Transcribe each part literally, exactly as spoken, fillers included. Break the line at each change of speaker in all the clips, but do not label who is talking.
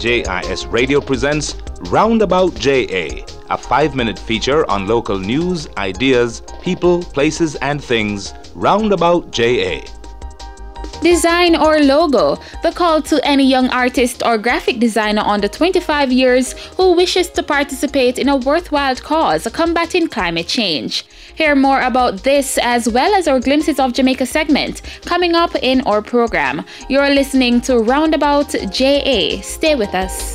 J I S Radio presents Roundabout J A, a five-minute feature on local news, ideas, people, places, and things. Roundabout J A.
Design or logo, the call to any young artist or graphic designer under twenty-five years who wishes to participate in a worthwhile cause combating climate change. Hear more about this as well as our Glimpses of Jamaica segment coming up in our program. You're listening to Roundabout J A. Stay with us.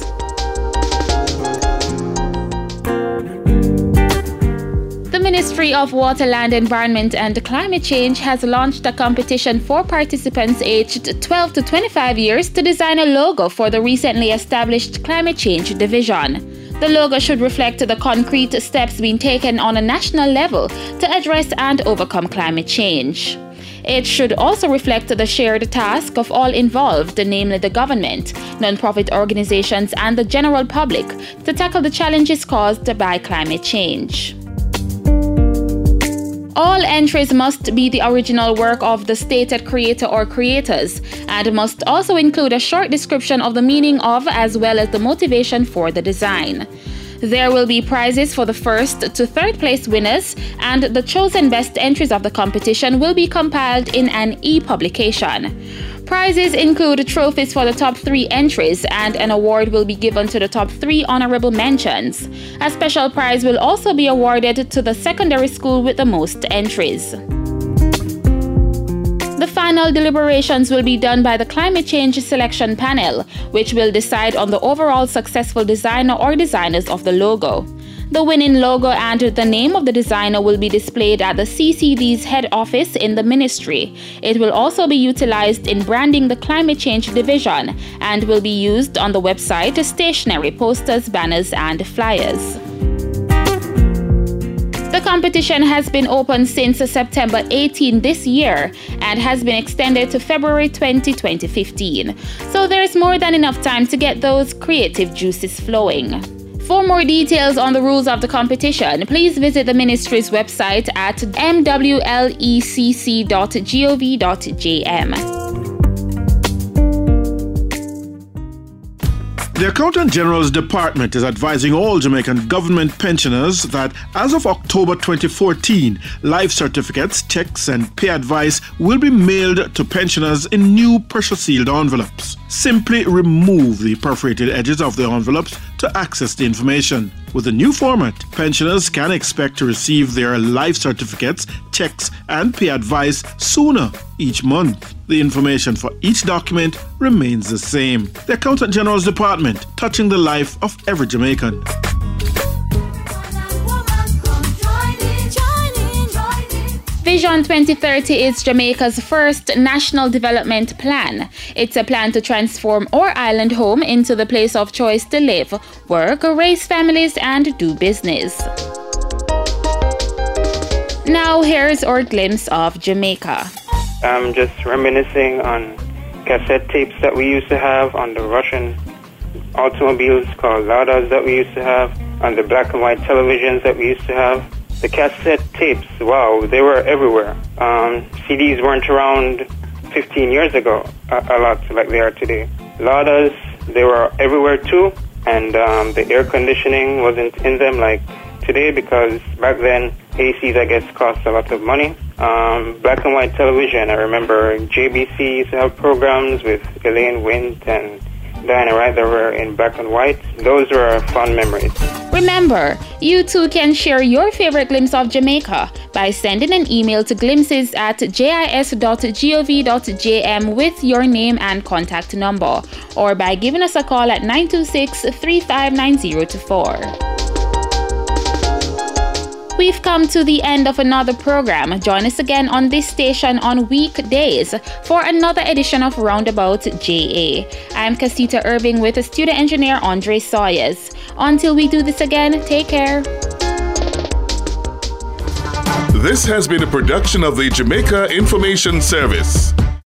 The Ministry of Water, Land, Environment and Climate Change has launched a competition for participants aged twelve to twenty-five years to design a logo for the recently established Climate Change Division. The logo should reflect the concrete steps being taken on a national level to address and overcome climate change. It should also reflect the shared task of all involved, namely the government, non-profit organizations and the general public, to tackle the challenges caused by climate change. All entries must be the original work of the stated creator or creators and must also include a short description of the meaning of as well as the motivation for the design. There will be prizes for the first to third place winners, and the chosen best entries of the competition will be compiled in an e-publication. Prizes include trophies for the top three entries, and an award will be given to the top three honorable mentions. A special prize will also be awarded to the secondary school with the most entries. The final deliberations will be done by the Climate Change Selection Panel, which will decide on the overall successful designer or designers of the logo. The winning logo and the name of the designer will be displayed at the C C D's head office in the ministry. It will also be utilized in branding the Climate Change Division and will be used on the website, stationery, posters, banners, and flyers. The competition has been open since September eighteenth this year and has been extended to February twentieth, twenty fifteen. So there's more than enough time to get those creative juices flowing. For more details on the rules of the competition, please visit the ministry's website at m w l e c c dot gov dot j m.
The Accountant General's Department is advising all Jamaican government pensioners that as of October twenty fourteen, life certificates, checks, and pay advice will be mailed to pensioners in new pressure-sealed envelopes. Simply remove the perforated edges of the envelopes to access the information. With the new format, pensioners can expect to receive their life certificates, checks, and pay advice sooner each month. The information for each document remains the same. The Accountant General's Department, touching the life of every Jamaican.
Vision twenty thirty is Jamaica's first national development plan. It's a plan to transform our island home into the place of choice to live, work, raise families, and do business. Now here's our glimpse of Jamaica.
I'm just reminiscing on cassette tapes that we used to have, on the Russian automobiles called Ladas that we used to have, on the black and white televisions that we used to have. The cassette tapes, wow, they were everywhere. Um, C Ds weren't around fifteen years ago, a, a lot like they are today. Ladas, they were everywhere too, and um, the air conditioning wasn't in them like today, because back then A Cs, I guess, cost a lot of money. Um, black and white television, I remember J B C used to have programs with Elaine Wint and Diana Wright that were in black and white. Those were fun memories.
Remember, you too can share your favorite glimpse of Jamaica by sending an email to glimpses at j i s dot gov dot j m with your name and contact number, or by giving us a call at nine two six, three five nine zero two four. We've come to the end of another program. Join us again on this station on weekdays for another edition of Roundabout J A. I'm Casita Irving with studio engineer Andre Sawyers. Until we do this again, take care.
This has been a production of the Jamaica Information Service.